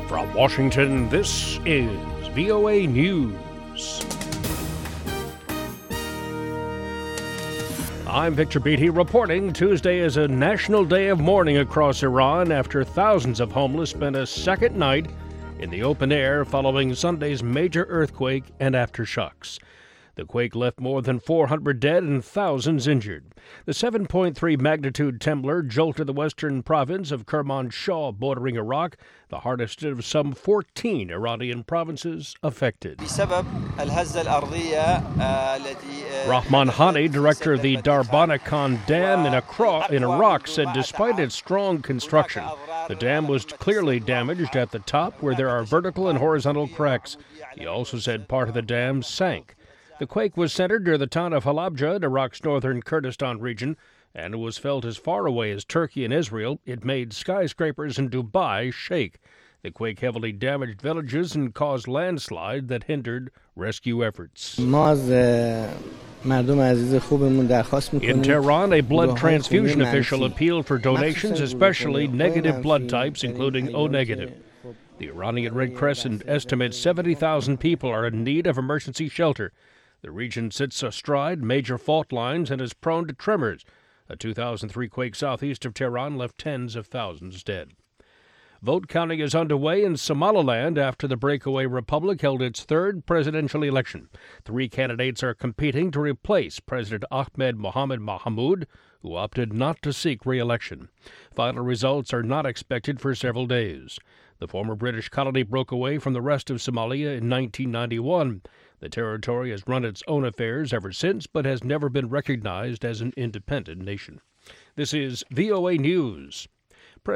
From Washington, this is VOA News. I'm Victor Beatty reporting. Tuesday is a national day of mourning across Iran after thousands of homeless spent a second night in the open air following Sunday's major earthquake and aftershocks. The quake left more than 400 dead and thousands injured. The 7.3 magnitude tremor jolted the western province of Kermanshah bordering Iraq, the hardest of some 14 Iranian provinces affected. Rahman Hani, director of the Darbana Khan Dam in Iraq, said despite its strong construction, the dam was clearly damaged at the top where there are vertical and horizontal cracks. He also said part of the dam sank. The quake was centered near the town of Halabja in Iraq's northern Kurdistan region, and it was felt as far away as Turkey and Israel. It made skyscrapers in Dubai shake. The quake heavily damaged villages and caused landslide that hindered rescue efforts. In Tehran, a blood transfusion official appealed for donations, especially negative blood types, including O negative. The Iranian Red Crescent estimates 70,000 people are in need of emergency shelter. The region sits astride major fault lines and is prone to tremors. A 2003 quake southeast of Tehran left tens of thousands dead. Vote counting is underway in Somaliland after the breakaway republic held its third presidential election. 3 candidates are competing to replace President Ahmed Mohamed Mohamud, who opted not to seek re-election. Final results are not expected for several days. The former British colony broke away from the rest of Somalia in 1991. The territory has run its own affairs ever since, but has never been recognized as an independent nation. This is VOA News.